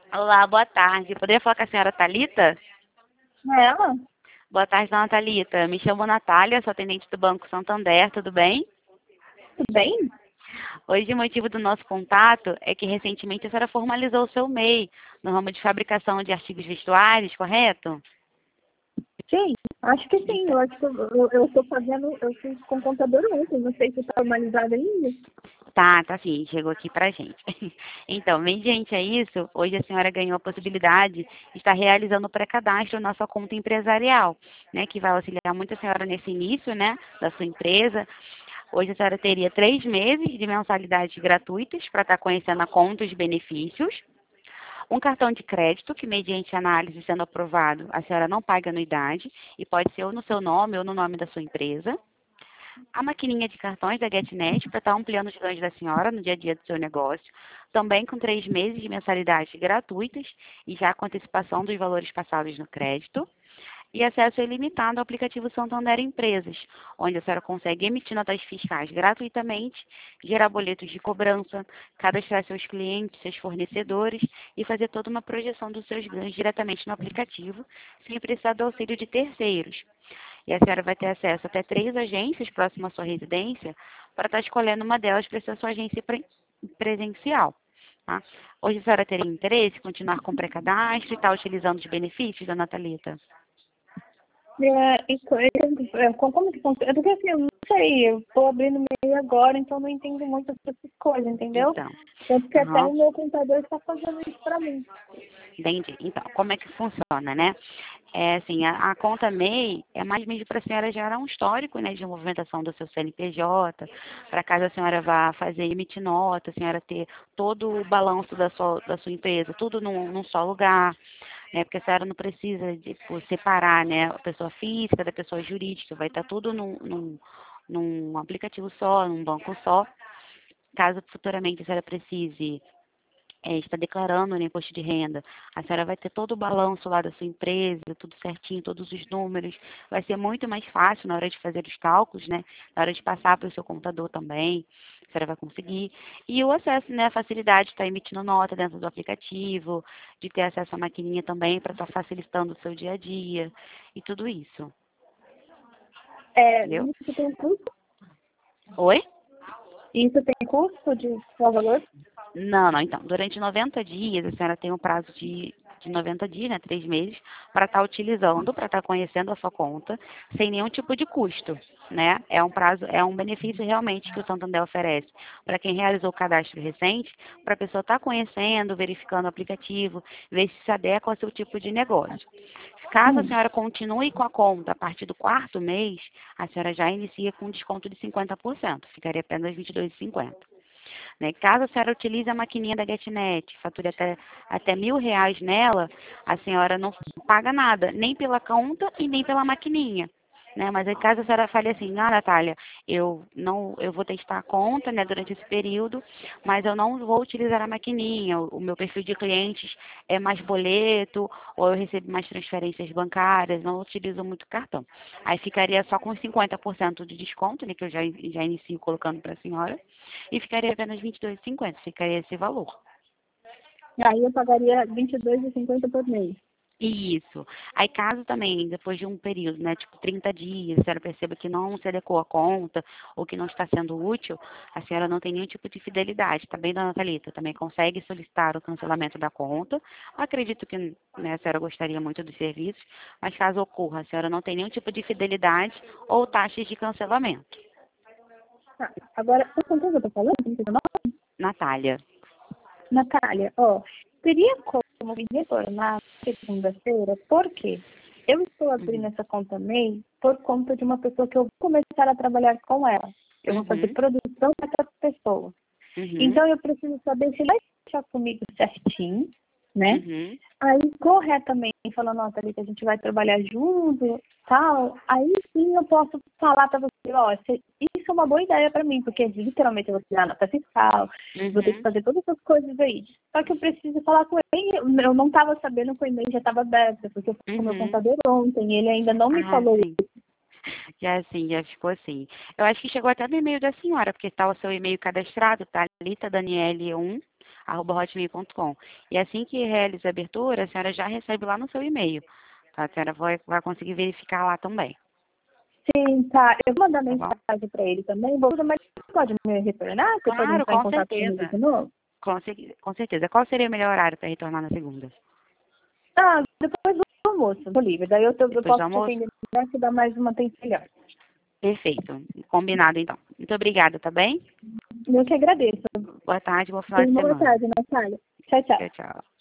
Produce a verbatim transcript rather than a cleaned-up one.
Olá, boa tarde. Poderia falar com a senhora Thalita? É ela? Boa tarde, dona Thalita. Me chamo Natália, sou atendente do Banco Santander, tudo bem? Tudo bem? Hoje o motivo do nosso contato é que recentemente a senhora formalizou o seu M E I no ramo de fabricação de artigos vestuários, correto? Sim, acho que sim. Então, Eu acho que eu, eu estou fazendo, eu fiz com contador ontem, não sei se está formalizado ainda. tá, tá sim, chegou aqui pra gente. Então, mediante a isso, hoje a senhora ganhou a possibilidade de estar realizando o pré-cadastro na sua conta empresarial, né, que vai auxiliar muito a senhora nesse início, né, da sua empresa. Hoje a senhora teria três meses de mensalidades gratuitas para estar conhecendo a conta e os benefícios. Um cartão de crédito, que mediante análise sendo aprovado, a senhora não paga anuidade e pode ser ou no seu nome ou no nome da sua empresa. A maquininha de cartões da GetNet para estar ampliando os ganhos da senhora no dia a dia do seu negócio, também com três meses de mensalidades gratuitas e já com antecipação dos valores passados no crédito. E acesso ilimitado ao aplicativo Santander Empresas, onde a senhora consegue emitir notas fiscais gratuitamente, gerar boletos de cobrança, cadastrar seus clientes, seus fornecedores e fazer toda uma projeção dos seus ganhos diretamente no aplicativo, sem precisar do auxílio de terceiros. E a senhora vai ter acesso até três agências próximas à sua residência para estar escolhendo uma delas para ser a sua agência pre presencial. Tá? Hoje a senhora teria interesse em continuar com o pré-cadastro e estar utilizando os benefícios, dona Thalita? É, e co- é, com- como que funciona? É porque assim, eu não sei, eu estou abrindo meio agora, então não entendo muito dessas coisas, entendeu? Então, Tanto que até aham, o meu contador está fazendo isso para mim. entendi. Então, como é que funciona, né? É assim, a, a conta M E I é mais mesmo para a senhora gerar um histórico, né, de movimentação do seu C N P J, para caso a senhora vá fazer, emitir nota, a senhora ter todo o balanço da sua, da sua empresa, tudo num, num só lugar, né, porque a senhora não precisa de tipo, separar, né, a pessoa física da pessoa jurídica, vai estar tudo num, num, num aplicativo só, num banco só. Caso futuramente a senhora precise é, está declarando no imposto de renda, a senhora vai ter todo o balanço lá da sua empresa, tudo certinho, todos os números. Vai ser muito mais fácil na hora de fazer os cálculos, né? Na hora de passar para o seu contador também, a senhora vai conseguir. E o acesso, né? A facilidade de estar emitindo nota dentro do aplicativo, de ter acesso à maquininha também para estar facilitando o seu dia a dia e tudo isso. É, Entendeu? isso tem custo? Oi? Isso tem custo de qual valor? Não, não, então, durante noventa dias, a senhora tem um prazo de, de noventa dias, né, três meses, para estar utilizando, para estar conhecendo a sua conta, sem nenhum tipo de custo, né? É um prazo, é um benefício realmente que o Santander oferece para quem realizou o cadastro recente, para a pessoa estar conhecendo, verificando o aplicativo, ver se se adequa ao seu tipo de negócio. Caso a Hum. senhora continue com a conta a partir do quarto mês, a senhora já inicia com desconto de cinquenta por cento, ficaria apenas vinte e dois reais e cinquenta centavos. Né? Caso a senhora utilize a maquininha da GetNet, fature até, até mil reais nela, a senhora não paga nada, nem pela conta e nem pela maquininha. Né? Mas aí caso a senhora fale assim, ah, Natália, eu não, eu vou testar a conta, né, durante esse período, mas eu não vou utilizar a maquininha. O, o meu perfil de clientes é mais boleto, ou eu recebo mais transferências bancárias, não utilizo muito cartão. Aí ficaria só com cinquenta por cento de desconto, né, que eu já, já inicio colocando para a senhora, e ficaria apenas vinte e dois reais e cinquenta centavos, ficaria esse valor. Aí eu pagaria vinte e dois reais e cinquenta por mês. Isso. Aí caso também, depois de um período, né, tipo trinta dias, a senhora perceba que não se adequou à conta ou que não está sendo útil, a senhora não tem nenhum tipo de fidelidade, tá bem, dona Thalita? Também consegue solicitar o cancelamento da conta. Acredito que, né, a senhora gostaria muito dos serviços, mas caso ocorra, a senhora não tem nenhum tipo de fidelidade ou taxas de cancelamento. Tá. Agora, o quanto eu tô falando? Como que é o nome? Natália. Natália, ó, teria como me retornar segunda-feira? Por quê? Eu estou abrindo Uhum. essa conta M E I por conta de uma pessoa que eu vou começar a trabalhar com ela. Eu vou fazer Uhum. produção para essa pessoa. Uhum. Então, eu preciso saber se ele vai deixar comigo certinho, né? Uhum. Aí, corretamente, falando, ó, Thalita, a gente vai trabalhar junto, tal. Aí sim eu posso falar para você, ó, se- isso é uma boa ideia para mim, porque literalmente eu vou tirar nota fiscal, vou ter que Uhum. fazer todas essas coisas aí. Só que eu preciso falar com ele, eu não estava sabendo que o e-mail já estava aberto, porque eu fui com o meu Uhum. contador ontem, e ele ainda não me Ah, falou. sim. Já sim, já ficou assim. Eu acho que chegou até no e-mail da senhora, porque está o seu e-mail cadastrado, tá? Thalita Daniele um, arroba hotmail ponto com. E assim que realiza a abertura, a senhora já recebe lá no seu e-mail. Tá? A senhora vai, vai conseguir verificar lá também. Sim, tá. Eu vou mandar Tá bom? mensagem para ele também. Vou, mas você pode me retornar? Você pode Claro, entrar em com contato comigo certeza. de novo? Com, cer- com certeza. Qual seria o melhor horário para retornar na segunda? Ah, depois do almoço, tô livre. Daí eu, tô- eu Depois do posso te almoço? atender melhor, te dar mais uma atenção melhor. Perfeito. Combinado, então. Muito obrigada, tá bem? Eu que agradeço. Boa tarde, bom final Tenha de uma boa semana. tarde, Natália. Tchau, tchau. Tchau, tchau.